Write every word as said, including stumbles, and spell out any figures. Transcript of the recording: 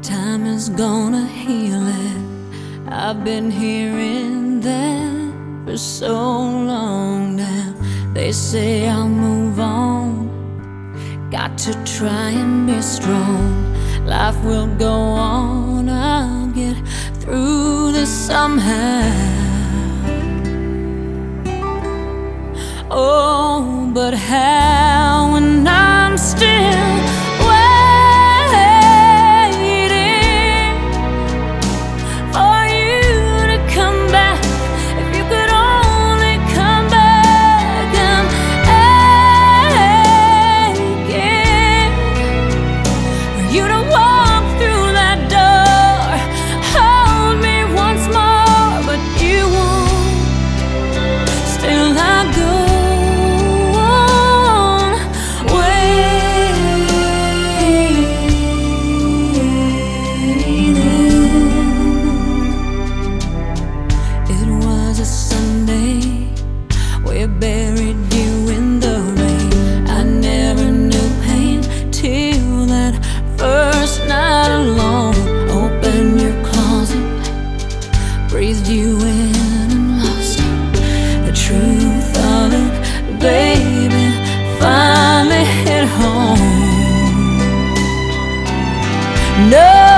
time is gonna heal it. I've been hearing that for so long now. They say I'll move on, got to try and be strong. Life will go on, I'll get through this somehow. Oh, but how when I'm still waiting for you to come back? If you could only come back, I'm aching for you to walk through that door, hold me once more, but you won't. Still I go buried you in the rain. I never knew pain till that first night alone. Opened your closet, breathed you in and lost the truth of it, baby, finally hit home. No.